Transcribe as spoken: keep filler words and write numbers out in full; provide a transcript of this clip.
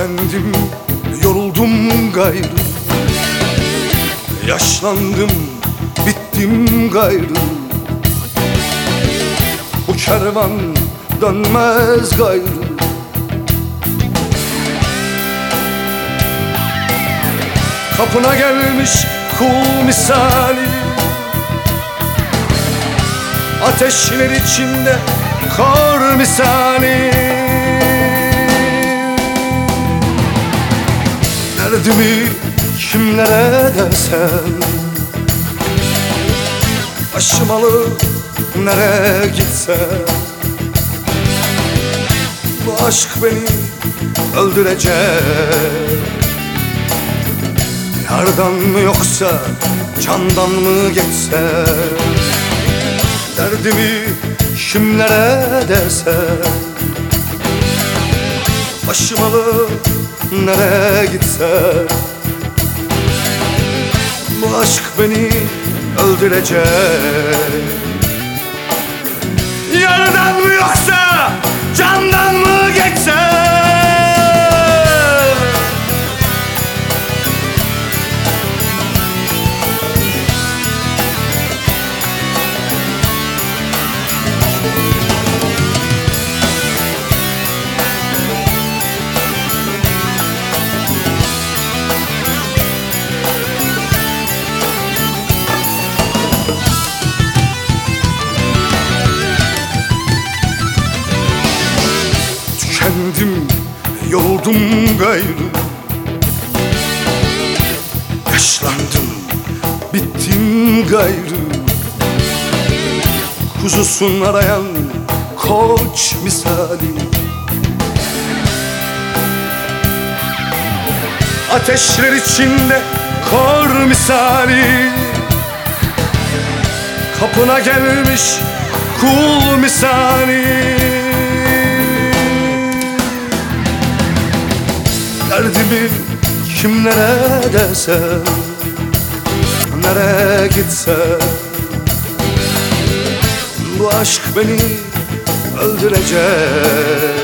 Tükendim, yoruldum gayrı, yaşlandım, bittim gayrı. Bu kervan dönmez gayrı. Kapına gelmiş kul misali, ateşler içinde kar misali. Derdimi kimlere desem, başım alıp nereye gitsem, bu aşk beni öldürecek. Yardan mı yoksa candan mı geçse, derdimi kimlere desem, başım alıp nereye gitse, bu aşk beni öldürecek. Yardan mı yoksa candan mı geçse, tükendim, yoruldum gayrı, yaşlandım, bittim gayrı. Kuzusun arayan koç misali, ateşler içinde kor misali. Kapına gelmiş kul misali. Derdimi kimlere desem, nereye gitsem, bu aşk beni öldürecek.